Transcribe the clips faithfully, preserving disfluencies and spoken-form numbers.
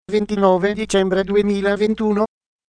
ventinove dicembre duemilaventuno.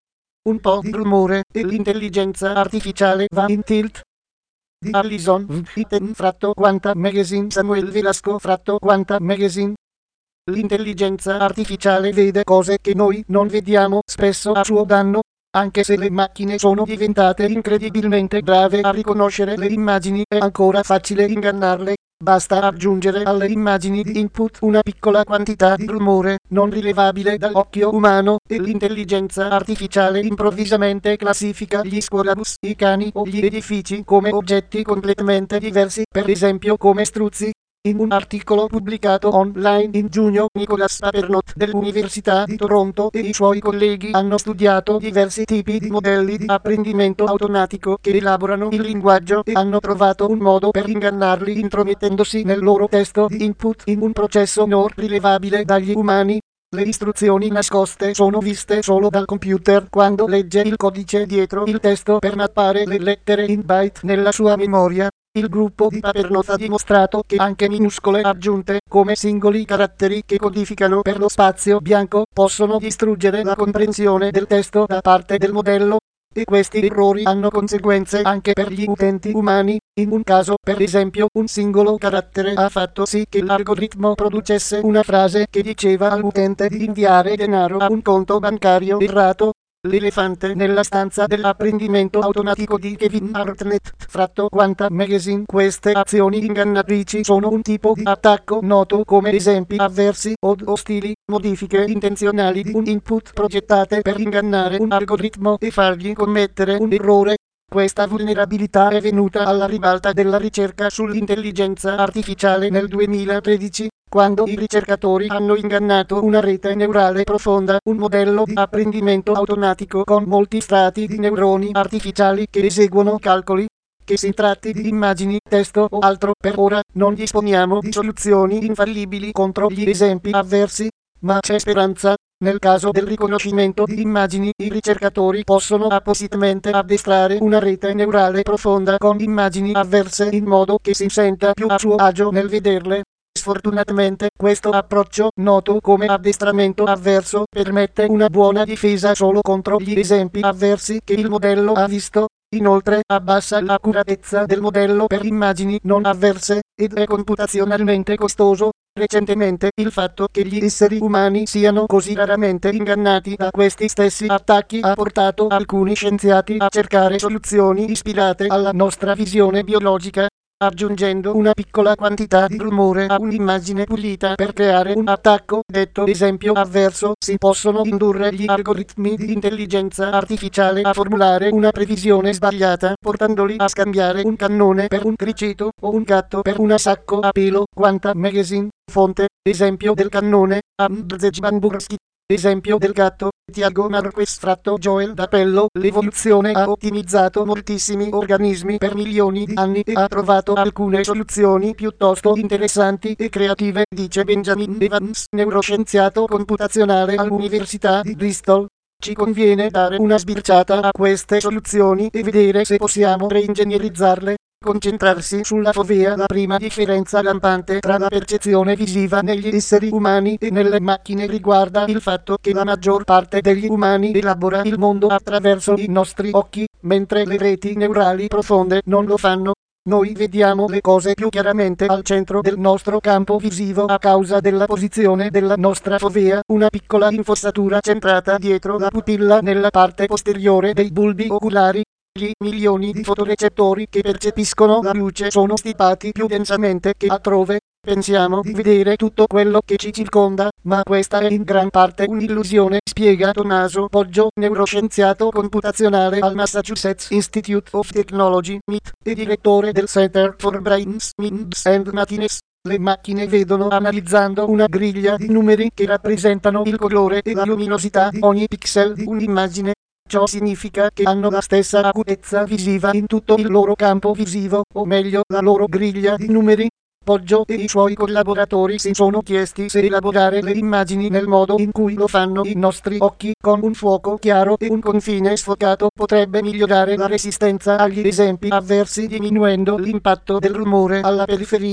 Un po' di rumore e l'intelligenza artificiale va in tilt. Di Allison Witten fratto Quanta Magazine. Samuel Velasco fratto Quanta Magazine. L'intelligenza artificiale vede cose che noi non vediamo, spesso a suo danno. Anche se le macchine sono diventate incredibilmente brave a riconoscere le immagini, è ancora facile ingannarle. Basta aggiungere alle immagini di input una piccola quantità di rumore non rilevabile dall'occhio umano e l'intelligenza artificiale improvvisamente classifica gli squarabus, i cani o gli edifici come oggetti completamente diversi, per esempio come struzzi. In un articolo pubblicato online in giugno, Nicholas Papernot dell'Università di Toronto e i suoi colleghi hanno studiato diversi tipi di modelli di apprendimento automatico che elaborano il linguaggio e hanno trovato un modo per ingannarli intromettendosi nel loro testo di input in un processo non rilevabile dagli umani. Le istruzioni nascoste sono viste solo dal computer quando legge il codice dietro il testo per mappare le lettere in byte nella sua memoria. Il gruppo di Papernot ha dimostrato che anche minuscole aggiunte, come singoli caratteri che codificano per lo spazio bianco, possono distruggere la comprensione del testo da parte del modello. E questi errori hanno conseguenze anche per gli utenti umani. In un caso, per esempio, un singolo carattere ha fatto sì che l'algoritmo producesse una frase che diceva all'utente di inviare denaro a un conto bancario errato. L'elefante nella stanza dell'apprendimento automatico di Kevin Hartnett, fratto Quanta Magazine. Queste azioni ingannatrici sono un tipo di attacco noto come esempi avversi o ostili, modifiche intenzionali di un input progettate per ingannare un algoritmo e fargli commettere un errore. Questa vulnerabilità è venuta alla ribalta della ricerca sull'intelligenza artificiale nel duemilatredici, quando i ricercatori hanno ingannato una rete neurale profonda, un modello di apprendimento automatico con molti strati di neuroni artificiali che eseguono calcoli. Che si tratti di immagini, testo o altro, per ora non disponiamo di soluzioni infallibili contro gli esempi avversi, ma c'è speranza. Nel caso del riconoscimento di immagini, i ricercatori possono appositamente addestrare una rete neurale profonda con immagini avverse in modo che si senta più a suo agio nel vederle. Sfortunatamente, questo approccio, noto come addestramento avverso, permette una buona difesa solo contro gli esempi avversi che il modello ha visto. Inoltre, abbassa l'accuratezza del modello per immagini non avverse, ed è computazionalmente costoso. Recentemente, il fatto che gli esseri umani siano così raramente ingannati da questi stessi attacchi ha portato alcuni scienziati a cercare soluzioni ispirate alla nostra visione biologica, aggiungendo una piccola quantità di rumore a un'immagine pulita per creare un attacco detto esempio avverso. Si possono indurre gli algoritmi di intelligenza artificiale a formulare una previsione sbagliata, portandoli a scambiare un cannone per un criceto o un gatto per una sacco a pelo. Quanta Magazine. Fonte: esempio del cannone, Andrzej Bamburski. Esempio del gatto, Tiago Marquez fratto Joel D'Apello. L'evoluzione ha ottimizzato moltissimi organismi per milioni di anni e ha trovato alcune soluzioni piuttosto interessanti e creative, dice Benjamin Evans, neuroscienziato computazionale all'Università di Bristol. Ci conviene dare una sbirciata a queste soluzioni e vedere se possiamo reingegnerizzarle. Concentrarsi sulla fovea. La prima differenza lampante tra la percezione visiva negli esseri umani e nelle macchine riguarda il fatto che la maggior parte degli umani elabora il mondo attraverso i nostri occhi, mentre le reti neurali profonde non lo fanno. Noi vediamo le cose più chiaramente al centro del nostro campo visivo a causa della posizione della nostra fovea, una piccola infossatura centrata dietro la pupilla nella parte posteriore dei bulbi oculari. Gli milioni di fotorecettori che percepiscono la luce sono stipati più densamente che altrove. Pensiamo di vedere tutto quello che ci circonda, ma questa è in gran parte un'illusione, spiega Tommaso Poggio, neuroscienziato computazionale al Massachusetts Institute of Technology, M I T, e direttore del Center for Brain, Minds and Machines. Le macchine vedono analizzando una griglia di numeri che rappresentano il colore e la luminosità di ogni pixel di un'immagine. Ciò significa che hanno la stessa acutezza visiva in tutto il loro campo visivo, o meglio, la loro griglia di numeri. Poggio e i suoi collaboratori si sono chiesti se elaborare le immagini nel modo in cui lo fanno i nostri occhi, con un fuoco chiaro e un confine sfocato, potrebbe migliorare la resistenza agli esempi avversi diminuendo l'impatto del rumore alla periferia.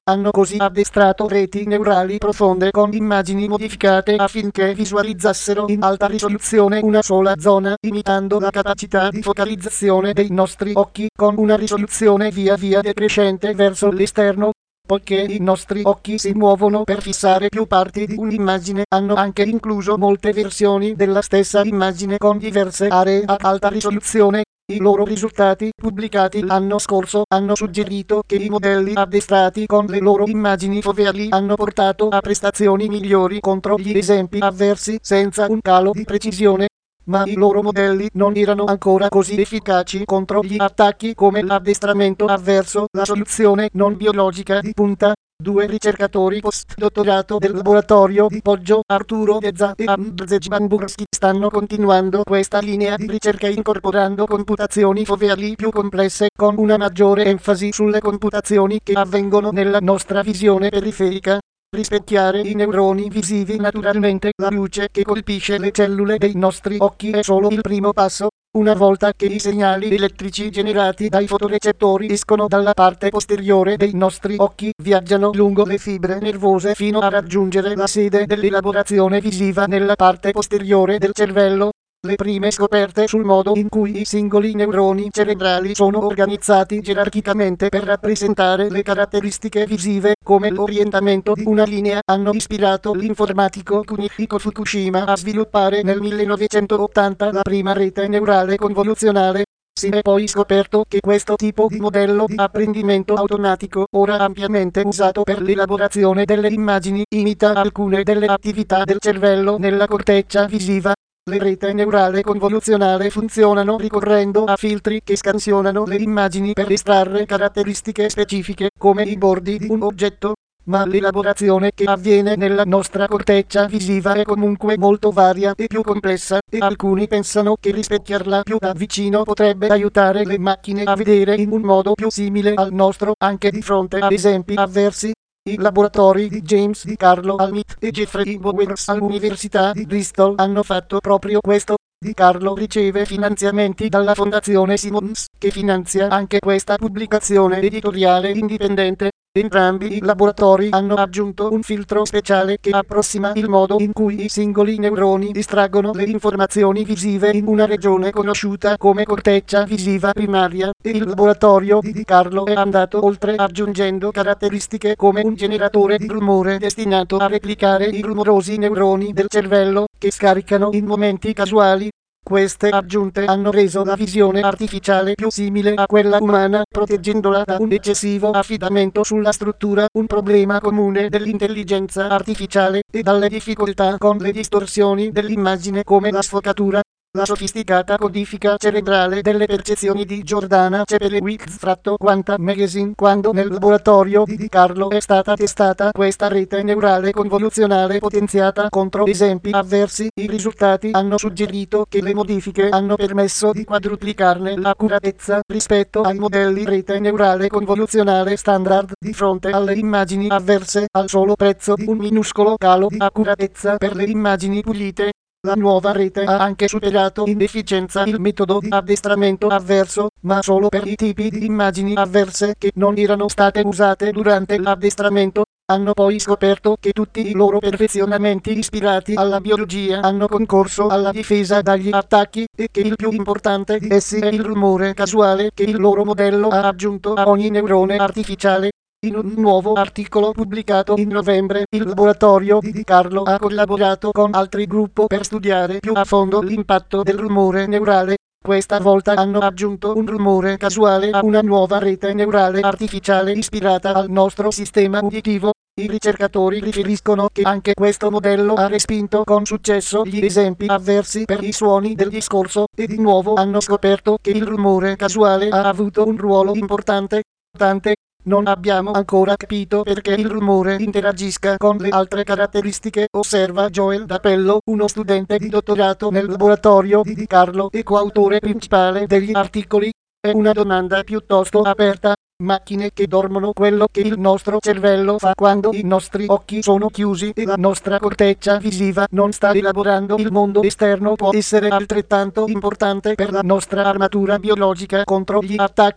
hanno così addestrato reti neurali profonde con immagini modificate affinché visualizzassero in alta risoluzione una sola zona, imitando la capacità di focalizzazione dei nostri occhi con una risoluzione via via decrescente verso l'esterno. Poiché i nostri occhi si muovono per fissare più parti di un'immagine, hanno anche incluso molte versioni della stessa immagine con diverse aree ad alta risoluzione. I loro risultati, pubblicati l'anno scorso, hanno suggerito che i modelli addestrati con le loro immagini foveali hanno portato a prestazioni migliori contro gli esempi avversi senza un calo di precisione. Ma i loro modelli non erano ancora così efficaci contro gli attacchi come l'addestramento avverso, la soluzione non biologica di punta. Due ricercatori post-dottorato del laboratorio di Poggio, Arturo Dezza e Andrzej Bamburski, stanno continuando questa linea di ricerca incorporando computazioni foveali più complesse con una maggiore enfasi sulle computazioni che avvengono nella nostra visione periferica. Rispecchiare i neuroni visivi naturalmente la luce che colpisce le cellule dei nostri occhi è solo il primo passo. Una volta che i segnali elettrici generati dai fotorecettori escono dalla parte posteriore dei nostri occhi, viaggiano lungo le fibre nervose fino a raggiungere la sede dell'elaborazione visiva nella parte posteriore del cervello. Le prime scoperte sul modo in cui i singoli neuroni cerebrali sono organizzati gerarchicamente per rappresentare le caratteristiche visive, come l'orientamento di una linea, hanno ispirato l'informatico Kunihiko Fukushima a sviluppare nel millenovecentottanta la prima rete neurale convoluzionale. Si è poi scoperto che questo tipo di modello di apprendimento automatico, ora ampiamente usato per l'elaborazione delle immagini, imita alcune delle attività del cervello nella corteccia visiva. Le reti neurali convoluzionali funzionano ricorrendo a filtri che scansionano le immagini per estrarre caratteristiche specifiche, come i bordi di un oggetto. Ma l'elaborazione che avviene nella nostra corteccia visiva è comunque molto varia e più complessa, e alcuni pensano che rispecchiarla più da vicino potrebbe aiutare le macchine a vedere in un modo più simile al nostro, anche di fronte a esempi avversi. I laboratori di James Di Carlo al M I T e Jeffrey Bowers all'Università di Bristol hanno fatto proprio questo. Di Carlo riceve finanziamenti dalla Fondazione Simons, che finanzia anche questa pubblicazione editoriale indipendente. Entrambi i laboratori hanno aggiunto un filtro speciale che approssima il modo in cui i singoli neuroni distraggono le informazioni visive in una regione conosciuta come corteccia visiva primaria, e il laboratorio di Di Carlo è andato oltre aggiungendo caratteristiche come un generatore di rumore destinato a replicare i rumorosi neuroni del cervello, che scaricano in momenti casuali. Queste aggiunte hanno reso la visione artificiale più simile a quella umana, proteggendola da un eccessivo affidamento sulla struttura, un problema comune dell'intelligenza artificiale, e dalle difficoltà con le distorsioni dell'immagine come la sfocatura. La sofisticata codifica cerebrale delle percezioni di Giordana Cepelewicz tratto Quanta Magazine. Quando nel laboratorio di Di Carlo è stata testata questa rete neurale convoluzionale potenziata contro esempi avversi, i risultati hanno suggerito che le modifiche hanno permesso di quadruplicarne l'accuratezza rispetto ai modelli rete neurale convoluzionale standard di fronte alle immagini avverse, al solo prezzo di un minuscolo calo di accuratezza per le immagini pulite. La nuova rete ha anche superato in efficienza il metodo di addestramento avverso, ma solo per i tipi di immagini avverse che non erano state usate durante l'addestramento. Hanno poi scoperto che tutti i loro perfezionamenti ispirati alla biologia hanno concorso alla difesa dagli attacchi, e che il più importante di essi è il rumore casuale che il loro modello ha aggiunto a ogni neurone artificiale. In un nuovo articolo pubblicato in novembre, il laboratorio di Di Carlo ha collaborato con altri gruppi per studiare più a fondo l'impatto del rumore neurale. Questa volta hanno aggiunto un rumore casuale a una nuova rete neurale artificiale ispirata al nostro sistema uditivo. I ricercatori riferiscono che anche questo modello ha respinto con successo gli esempi avversi per i suoni del discorso, e di nuovo hanno scoperto che il rumore casuale ha avuto un ruolo importante. Tante Non abbiamo ancora capito perché il rumore interagisca con le altre caratteristiche, osserva Joel D'Apello, uno studente di dottorato nel laboratorio di Di Carlo e coautore principale degli articoli. È una domanda piuttosto aperta. Macchine che dormono, quello che il nostro cervello fa quando i nostri occhi sono chiusi e la nostra corteccia visiva non sta elaborando il mondo esterno, può essere altrettanto importante per la nostra armatura biologica contro gli attacchi.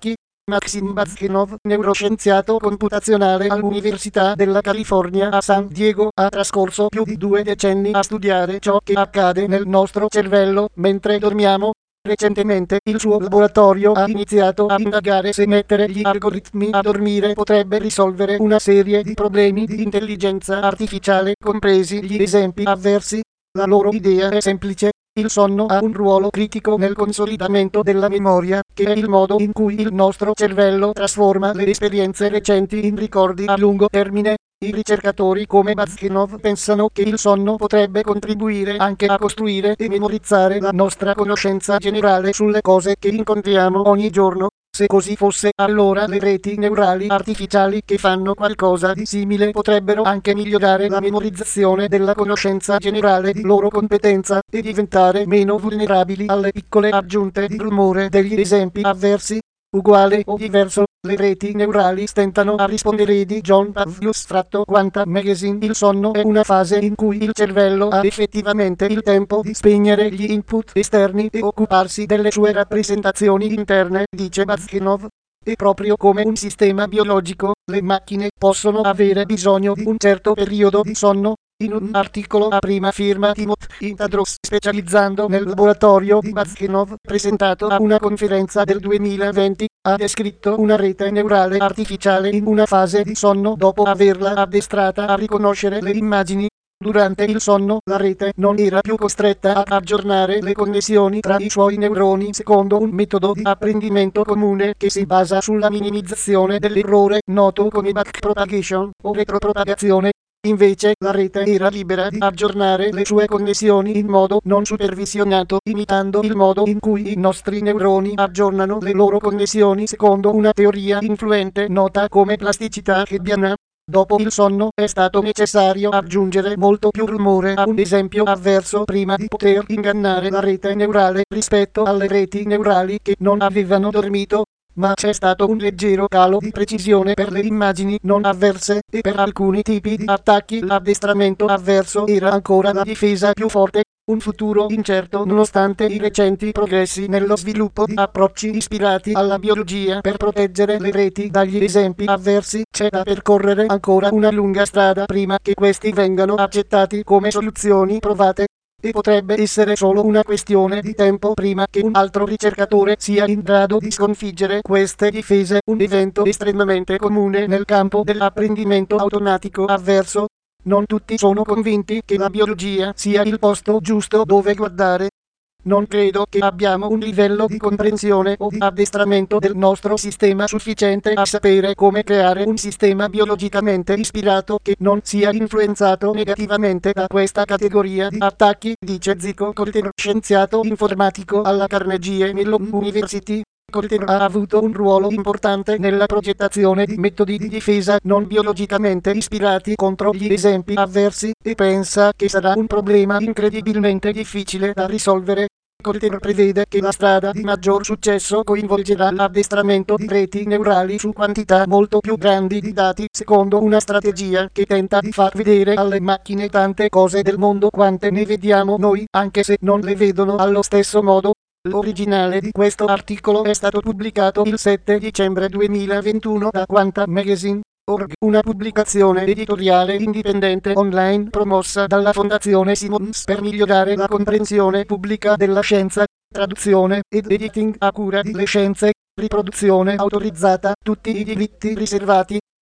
Maxim Bazkenov, neuroscienziato computazionale all'Università della California a San Diego, ha trascorso più di due decenni a studiare ciò che accade nel nostro cervello mentre dormiamo. Recentemente il suo laboratorio ha iniziato a indagare se mettere gli algoritmi a dormire potrebbe risolvere una serie di problemi di intelligenza artificiale, compresi gli esempi avversi. La loro idea è semplice. Il sonno ha un ruolo critico nel consolidamento della memoria, che è il modo in cui il nostro cervello trasforma le esperienze recenti in ricordi a lungo termine. I ricercatori come Bazkenov pensano che il sonno potrebbe contribuire anche a costruire e memorizzare la nostra conoscenza generale sulle cose che incontriamo ogni giorno. Se così fosse, allora le reti neurali artificiali che fanno qualcosa di simile potrebbero anche migliorare la memorizzazione della conoscenza generale di loro competenza e diventare meno vulnerabili alle piccole aggiunte di rumore degli esempi avversi. Uguale o diverso, le reti neurali stentano a rispondere di John Pavlius tratto Quanta Magazine. Il sonno è una fase in cui il cervello ha effettivamente il tempo di spegnere gli input esterni e occuparsi delle sue rappresentazioni interne, dice Bazkenov. E proprio come un sistema biologico, le macchine possono avere bisogno di un certo periodo di sonno. In un articolo a prima firma Timothy Tadros, specializzando nel laboratorio di Bazkenov, presentato a una conferenza del duemilaventi, ha descritto una rete neurale artificiale in una fase di sonno dopo averla addestrata a riconoscere le immagini. Durante il sonno, la rete non era più costretta ad aggiornare le connessioni tra i suoi neuroni secondo un metodo di apprendimento comune che si basa sulla minimizzazione dell'errore, noto come backpropagation o retropropagazione. Invece, la rete era libera di aggiornare le sue connessioni in modo non supervisionato, imitando il modo in cui i nostri neuroni aggiornano le loro connessioni secondo una teoria influente nota come plasticità hebbiana. Dopo il sonno è stato necessario aggiungere molto più rumore a un esempio avverso prima di poter ingannare la rete neurale rispetto alle reti neurali che non avevano dormito. Ma c'è stato un leggero calo di precisione per le immagini non avverse, e per alcuni tipi di attacchi l'addestramento avverso era ancora la difesa più forte. Un futuro incerto nonostante i recenti progressi nello sviluppo di approcci ispirati alla biologia per proteggere le reti dagli esempi avversi. C'è da percorrere ancora una lunga strada prima che questi vengano accettati come soluzioni provate. E potrebbe essere solo una questione di tempo prima che un altro ricercatore sia in grado di sconfiggere queste difese, un evento estremamente comune nel campo dell'apprendimento automatico avverso. Non tutti sono convinti che la biologia sia il posto giusto dove guardare. Non credo che abbiamo un livello di comprensione o di addestramento del nostro sistema sufficiente a sapere come creare un sistema biologicamente ispirato che non sia influenzato negativamente da questa categoria di attacchi, dice Zico Colter, scienziato informatico alla Carnegie Mellon University. Colter ha avuto un ruolo importante nella progettazione di metodi di difesa non biologicamente ispirati contro gli esempi avversi, e pensa che sarà un problema incredibilmente difficile da risolvere. Colter prevede che la strada di maggior successo coinvolgerà l'addestramento di reti neurali su quantità molto più grandi di dati, secondo una strategia che tenta di far vedere alle macchine tante cose del mondo quante ne vediamo noi, anche se non le vedono allo stesso modo. L'originale di questo articolo è stato pubblicato il sette dicembre duemilaventuno da Quanta Magazine punto org, una pubblicazione editoriale indipendente online promossa dalla Fondazione Simons per migliorare la comprensione pubblica della scienza, traduzione ed editing a cura di Le Scienze, riproduzione autorizzata, tutti i diritti riservati.